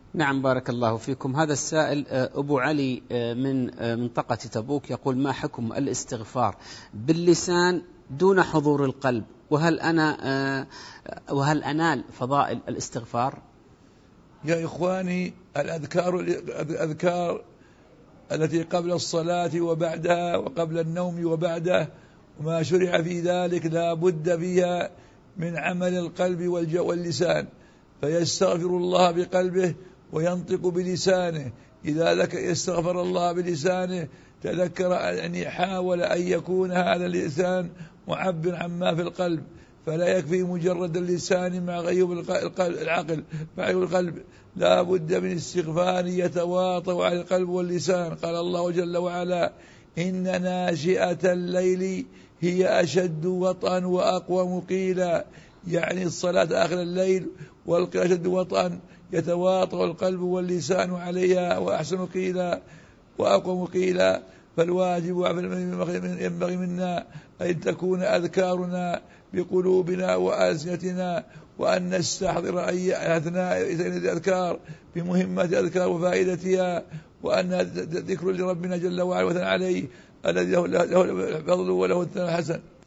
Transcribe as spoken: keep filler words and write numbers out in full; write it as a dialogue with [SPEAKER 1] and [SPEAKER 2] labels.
[SPEAKER 1] نعم بارك الله فيكم. هذا السائل أبو علي من منطقة تبوك يقول: ما حكم الاستغفار باللسان دون حضور القلب؟ وهل أنا وهل أنال فضائل الاستغفار؟
[SPEAKER 2] يا إخواني، الأذكار الأذكار التي قبل الصلاة وبعدها وقبل النوم وبعده وما شرع في ذلك لا بد فيها من عمل القلب واللسان، فيستغفر الله بقلبه وينطق بلسانه. إذا لك يستغفر الله بلسانه تذكر يعني حاول أن يكون هذا اللسان معبر عما في القلب، فلا يكفي مجرد اللسان مع غيوب العقل مع غيوب القلب، لا بد من استغفار يتواطأ على القلب واللسان. قال الله جل وعلا: إن ناشئة الليل هي أشد وطئا وأقوم قيلا، يعني الصلاة آخر الليل والقيام أشد وطئا، يتواطأ القلب واللسان عليها، وأحسن قيلا وأقوم قيلا. فالواجب ينبغي منا أن تكون أذكارنا بقلوبنا وألسنتنا، وأن نستحضر أي أثناء الأذكار بمهمة الأذكار وفائدتها، وأن ذكر لربنا جل وعلا وثنى عليه الذي له الفضل وله الثناء الحسن.